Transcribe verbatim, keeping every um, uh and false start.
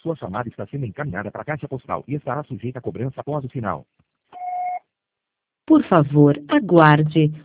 Sua chamada está sendo encaminhada para a caixa postal e estará sujeita a cobrança após o sinal. Por favor, aguarde.